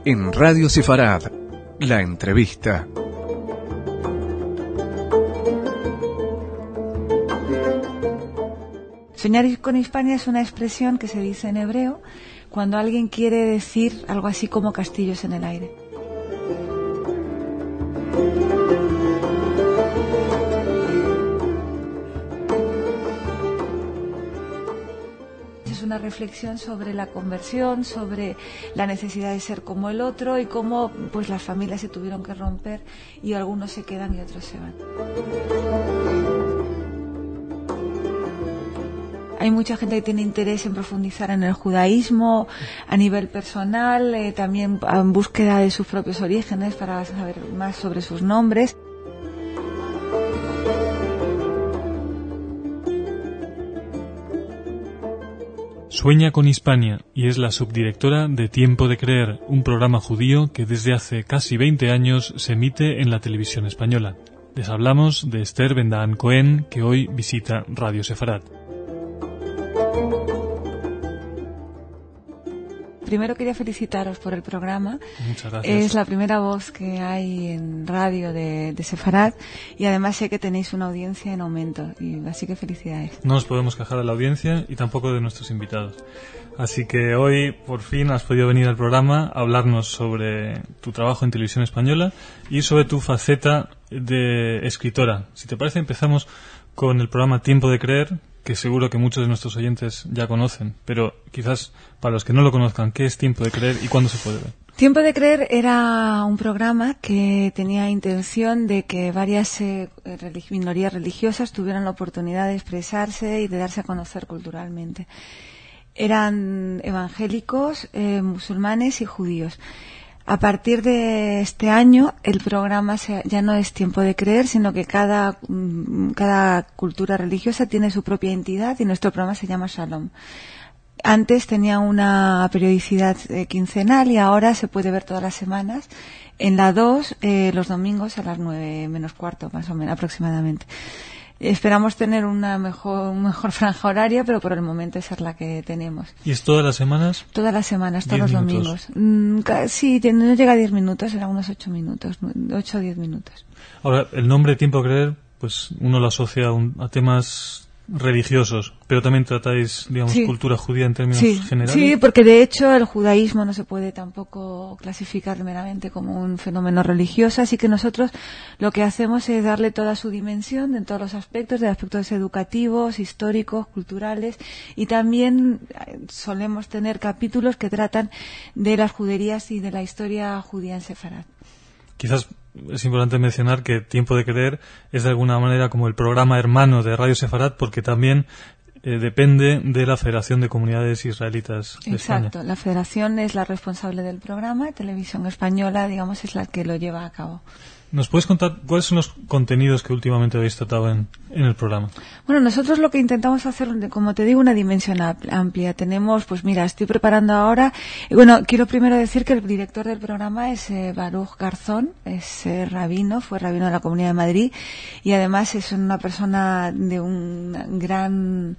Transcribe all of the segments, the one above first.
En Radio Sefarad, la entrevista. Soñar con Hispania es una expresión que se dice en hebreo cuando alguien quiere decir algo así como castillos en el aire. Es una reflexión sobre la conversión, sobre la necesidad de ser como el otro y cómo pues las familias se tuvieron que romper y algunos se quedan y otros se van. Hay mucha gente que tiene interés en profundizar en el judaísmo a nivel personal, también en búsqueda de sus propios orígenes para saber más sobre sus nombres. Sueña con Hispania y es la subdirectora de Tiempo de Creer, un programa judío que desde hace casi 20 años se emite en la televisión española. Les hablamos de Esther Ben-Dahán Cohen, que hoy visita Radio Sefarad. Primero quería felicitaros por el programa. Muchas gracias. Es la primera voz que hay en radio de Sefarad y además sé que tenéis una audiencia en aumento, y así que felicidades. No nos podemos quejar de la audiencia y tampoco de nuestros invitados. Así que hoy por fin has podido venir al programa a hablarnos sobre tu trabajo en televisión española y sobre tu faceta de escritora. Si te parece, empezamos con el programa Tiempo de Creer, que seguro que muchos de nuestros oyentes ya conocen, pero quizás para los que no lo conozcan, ¿qué es Tiempo de Creer y cuándo se puede ver? Tiempo de Creer era un programa que tenía intención de que varias minorías religiosas tuvieran la oportunidad de expresarse y de darse a conocer culturalmente. Eran evangélicos, musulmanes y judíos. A partir de este año, el programa ya no es Tiempo de Creer, sino que cada cultura religiosa tiene su propia entidad y nuestro programa se llama Shalom. Antes tenía una periodicidad quincenal y ahora se puede ver todas las semanas en la 2, los domingos a las 9 menos cuarto, más o menos, aproximadamente. Esperamos tener un mejor franja horaria, pero por el momento esa es la que tenemos. ¿Y es todas las semanas? Todas las semanas, todos los domingos. Sí, no llega a 10 minutos, será unos 8 minutos, 8 o 10 minutos. Ahora, el nombre Tiempo de Creer, pues uno lo asocia a temas religiosos, pero también tratáis, digamos, sí, cultura judía en términos generales. Sí, porque de hecho el judaísmo no se puede tampoco clasificar meramente como un fenómeno religioso, así que nosotros lo que hacemos es darle toda su dimensión en todos los aspectos, de aspectos educativos, históricos, culturales, y también solemos tener capítulos que tratan de las juderías y de la historia judía en Sefarad. Quizás es importante mencionar que Tiempo de Creer es de alguna manera como el programa hermano de Radio Sefarad, porque también depende de la Federación de Comunidades Israelitas de España. Exacto, la Federación es la responsable del programa, Televisión Española, digamos, es la que lo lleva a cabo. ¿Nos puedes contar cuáles son los contenidos que últimamente habéis tratado en el programa? Bueno, nosotros lo que intentamos hacer, como te digo, una dimensión amplia. Tenemos, pues mira, estoy preparando ahora. Bueno, quiero primero decir que el director del programa es Baruch Garzón, es rabino, fue rabino de la Comunidad de Madrid y además es una persona de una gran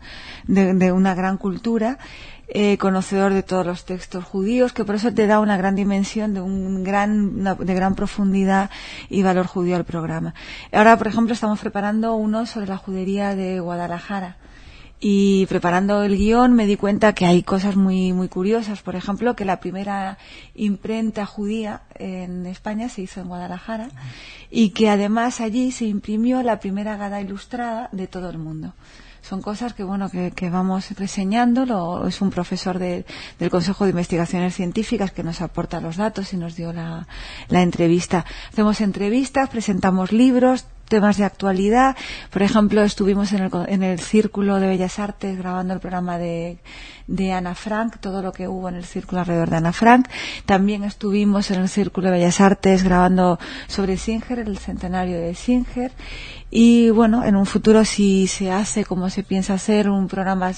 cultura. Conocedor de todos los textos judíos, que por eso te da una gran dimensión de gran profundidad y valor judío al programa. Ahora, por ejemplo, estamos preparando uno sobre la judería de Guadalajara. Y preparando el guión me di cuenta que hay cosas muy, muy curiosas. Por ejemplo, que la primera imprenta judía en España se hizo en Guadalajara y que además allí se imprimió la primera Haggadah ilustrada de todo el mundo. Son cosas que vamos reseñando. Es un profesor del Consejo de Investigaciones Científicas que nos aporta los datos y nos dio la entrevista. Hacemos entrevistas, presentamos libros, temas de actualidad. Por ejemplo, estuvimos en el Círculo de Bellas Artes grabando el programa de Ana Frank, todo lo que hubo en el círculo alrededor de Ana Frank. También estuvimos en el Círculo de Bellas Artes grabando sobre Singer, el centenario de Singer. Y bueno, en un futuro, si se hace como se piensa hacer un programa,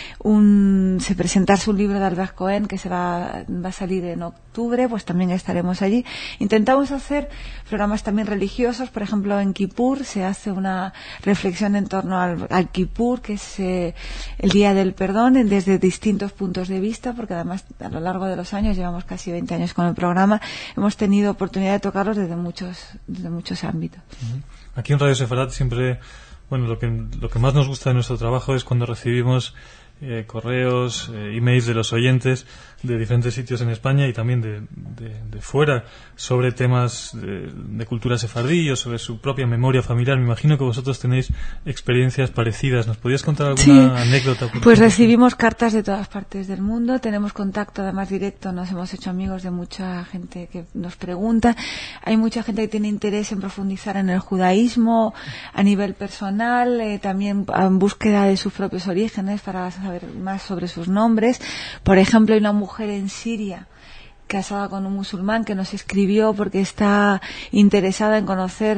se presentarse un libro de Albert Cohen que va a salir en octubre, pues también estaremos allí. Intentamos hacer programas también religiosos, por ejemplo en Kippur se hace una reflexión en torno al Kippur, que es el Día del Perdón, desde distintos puntos de vista, porque además a lo largo de los años, llevamos casi 20 años con el programa, hemos tenido oportunidad de tocarlos desde muchos ámbitos. Aquí en Radio Sefarat siempre, bueno, lo que más nos gusta de nuestro trabajo es cuando recibimos correos, emails de los oyentes de diferentes sitios en España y también de fuera sobre temas de cultura sefardí o sobre su propia memoria familiar. Me imagino que vosotros tenéis experiencias parecidas. ¿Nos podrías contar alguna anécdota? Pues recibimos cartas de todas partes del mundo, tenemos contacto además directo, nos hemos hecho amigos de mucha gente que nos pregunta. Hay mucha gente que tiene interés en profundizar en el judaísmo a nivel personal, también en búsqueda de sus propios orígenes para saber más sobre sus nombres. Por ejemplo, hay una mujer en Siria casada con un musulmán que nos escribió porque está interesada en conocer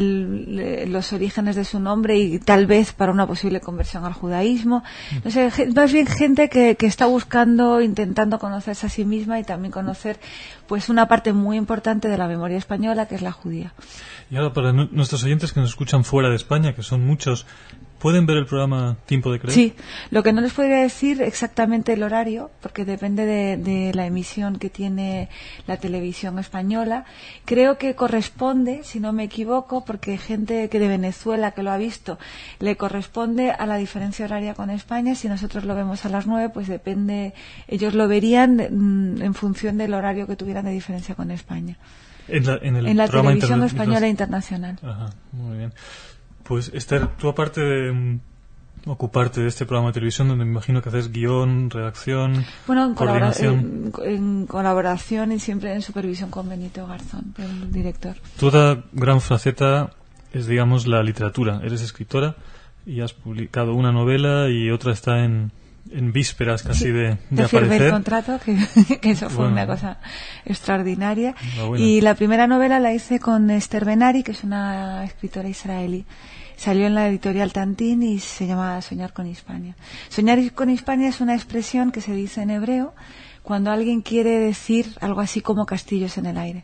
los orígenes de su nombre y tal vez para una posible conversión al judaísmo. No sé, más bien gente que está buscando, intentando conocerse a sí misma y también conocer pues una parte muy importante de la memoria española, que es la judía. Y ahora, para nuestros oyentes que nos escuchan fuera de España, que son muchos, ¿pueden ver el programa Tiempo de Creer? Sí, lo que no les podría decir exactamente el horario, porque depende de la emisión que tiene la televisión española. Creo que corresponde, si no me equivoco, porque gente que de Venezuela que lo ha visto, le corresponde a la diferencia horaria con España. Si nosotros lo vemos a las 9, pues depende, ellos lo verían en función del horario que tuvieran de diferencia con España. En la televisión española internacional. Ajá, muy bien. Pues Esther, tú aparte de ocuparte de este programa de televisión, donde me imagino que haces guión, redacción, coordinación. En colaboración y siempre en supervisión con Benito Garzón, el director. Tu otra gran faceta es, digamos, la literatura. Eres escritora y has publicado una novela y otra está en vísperas casi de firmé aparecer. El contrato, que eso fue una cosa extraordinaria. Y la primera novela la hice con Esther Ben-Ari, que es una escritora israelí. Salió en la editorial Tantín y se llama Soñar con Hispania. Soñar con Hispania es una expresión que se dice en hebreo cuando alguien quiere decir algo así como castillos en el aire.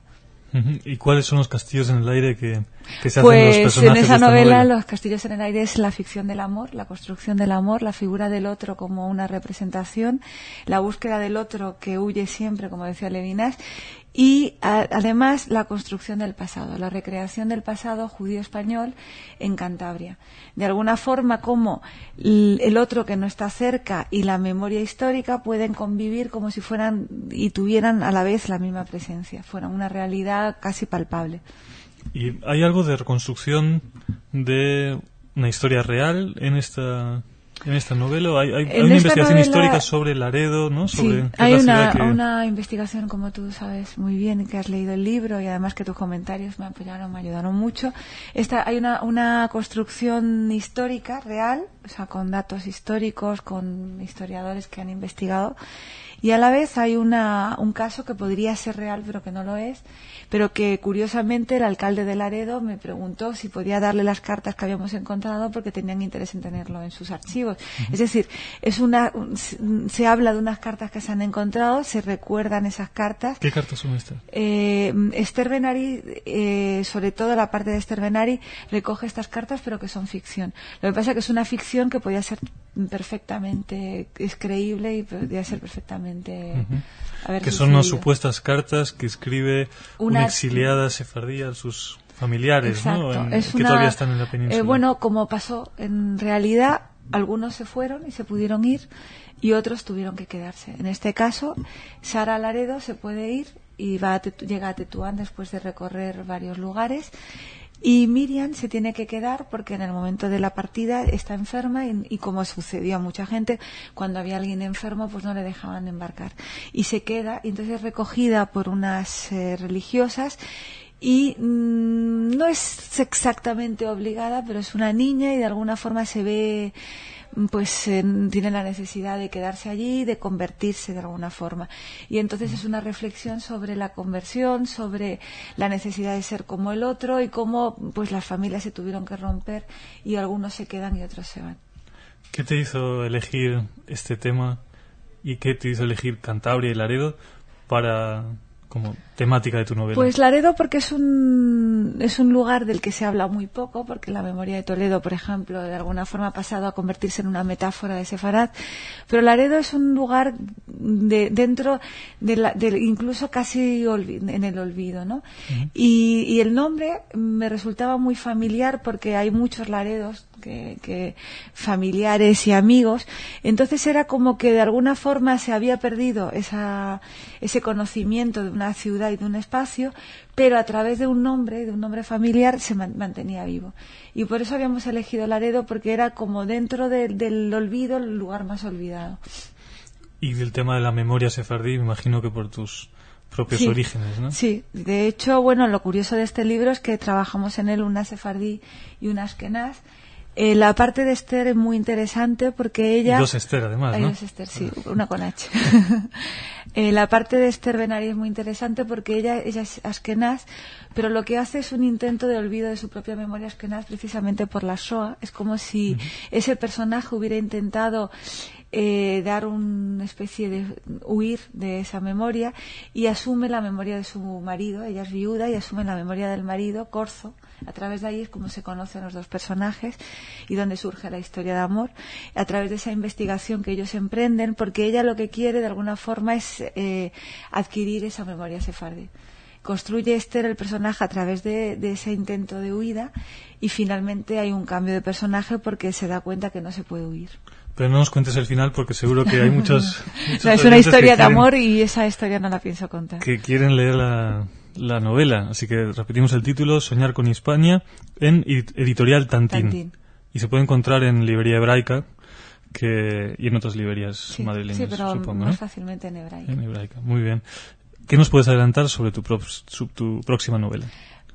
¿Y cuáles son los castillos en el aire que se hacen pues los personajes en esa de esta novela los castillos en el aire es la ficción del amor, la construcción del amor, la figura del otro como una representación, la búsqueda del otro que huye siempre, como decía Levinas, y además la construcción del pasado, la recreación del pasado judío-español en Cantabria. De alguna forma, como el otro que no está cerca y la memoria histórica pueden convivir como si fueran y tuvieran a la vez la misma presencia, fueran una realidad casi palpable. ¿Y hay algo de reconstrucción de una historia real en esta novela? ¿Hay una investigación histórica sobre Laredo, ¿no? Sobre, sí, hay una investigación, como tú sabes muy bien, que has leído el libro y además que tus comentarios me apoyaron, me ayudaron mucho. Hay una construcción histórica real, o sea, con datos históricos, con historiadores que han investigado, y a la vez hay un caso que podría ser real pero que no lo es, pero que curiosamente el alcalde de Laredo me preguntó si podía darle las cartas que habíamos encontrado porque tenían interés en tenerlo en sus archivos. Es decir, se habla de unas cartas que se han encontrado, se recuerdan esas cartas. ¿Qué cartas son estas? Esther Ben-Ari, sobre todo la parte de Esther Ben-Ari, recoge estas cartas pero que son ficción. Lo que pasa es que es una ficción que podía ser perfectamente, es creíble y podría ser perfectamente que son unas supuestas cartas que escribe una exiliada sefardí a sus familiares. Exacto. ¿No? Que todavía están en la península. Bueno, como pasó, en realidad algunos se fueron y se pudieron ir y otros tuvieron que quedarse. En este caso, Sara Laredo se puede ir y llega a Tetuán después de recorrer varios lugares. Y Miriam se tiene que quedar porque en el momento de la partida está enferma y como sucedió a mucha gente, cuando había alguien enfermo pues no le dejaban embarcar. Y se queda, y entonces es recogida por unas religiosas y no es exactamente obligada, pero es una niña y de alguna forma se ve pues tienen la necesidad de quedarse allí, de convertirse de alguna forma. Y entonces es una reflexión sobre la conversión, sobre la necesidad de ser como el otro y cómo pues las familias se tuvieron que romper y algunos se quedan y otros se van. ¿Qué te hizo elegir este tema y qué te hizo elegir Cantabria y Laredo para como temática de tu novela? Pues Laredo porque es un lugar del que se habla muy poco, porque la memoria de Toledo, por ejemplo, de alguna forma ha pasado a convertirse en una metáfora de Sefarad, pero Laredo es un lugar dentro de incluso casi en el olvido, ¿no? Uh-huh. Y el nombre me resultaba muy familiar porque hay muchos Laredos que familiares y amigos, entonces era como que de alguna forma se había perdido ese conocimiento de una ciudad y de un espacio, pero a través de un nombre familiar se mantenía vivo. Y por eso habíamos elegido Laredo, porque era como dentro del olvido el lugar más olvidado. Y del tema de la memoria sefardí, me imagino que por tus propios orígenes, ¿no? Sí, de hecho, bueno, lo curioso de este libro es que trabajamos en él una sefardí y una askenaz. La parte de Esther es muy interesante porque ella... Y dos Esther, además, ¿no? Hay dos Esther, sí, una con H. La parte de Esther Ben-Ari es muy interesante porque ella es askenaz, pero lo que hace es un intento de olvido de su propia memoria askenaz precisamente por la Shoah. Es como si ese personaje hubiera intentado dar una especie de huir de esa memoria y asume la memoria de su marido. Ella es viuda y asume la memoria del marido, Corzo. A través de ahí es como se conocen los dos personajes y donde surge la historia de amor, a través de esa investigación que ellos emprenden, porque ella lo que quiere de alguna forma es adquirir esa memoria sefardí. Construye Esther el personaje a través de ese intento de huida y finalmente hay un cambio de personaje porque se da cuenta que no se puede huir. Pero no nos cuentes el final porque seguro que hay muchos no, es una historia de amor y esa historia no la pienso contar. Que quieren leer la novela, así que repetimos el título: Soñar con Hispania, en editorial Tantín. Y se puede encontrar en Librería Hebraica y en otras librerías madrileñas, sí, pero supongo, más ¿no? fácilmente en Hebraica. En Hebraica, muy bien. ¿Qué nos puedes adelantar sobre tu próxima novela?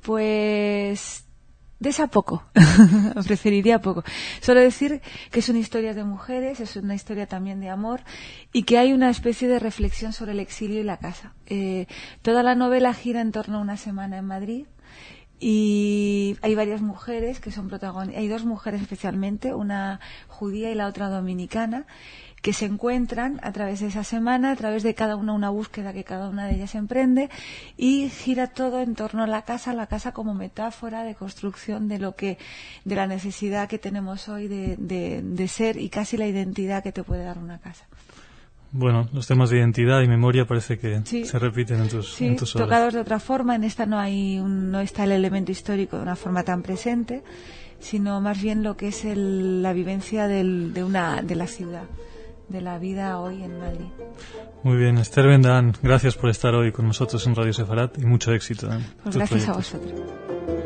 Pues de esa poco, preferiría poco. Solo decir que son historias de mujeres, es una historia también de amor y que hay una especie de reflexión sobre el exilio y la casa. Toda la novela gira en torno a una semana en Madrid y hay varias mujeres que son protagonistas. Hay dos mujeres especialmente, una judía y la otra dominicana, que se encuentran a través de esa semana, a través de cada una búsqueda que cada una de ellas emprende, y gira todo en torno a la casa como metáfora de construcción de la necesidad que tenemos hoy de ser y casi la identidad que te puede dar una casa. Bueno, los temas de identidad y memoria parece que se repiten en tus obras. Tocados de otra forma. En esta no está el elemento histórico de una forma tan presente, sino más bien lo que es la vivencia de la ciudad, de la vida hoy en Madrid. Muy bien, Esther Ben-Dahán, gracias por estar hoy con nosotros en Radio Sefarad y mucho éxito. Pues gracias a vosotros.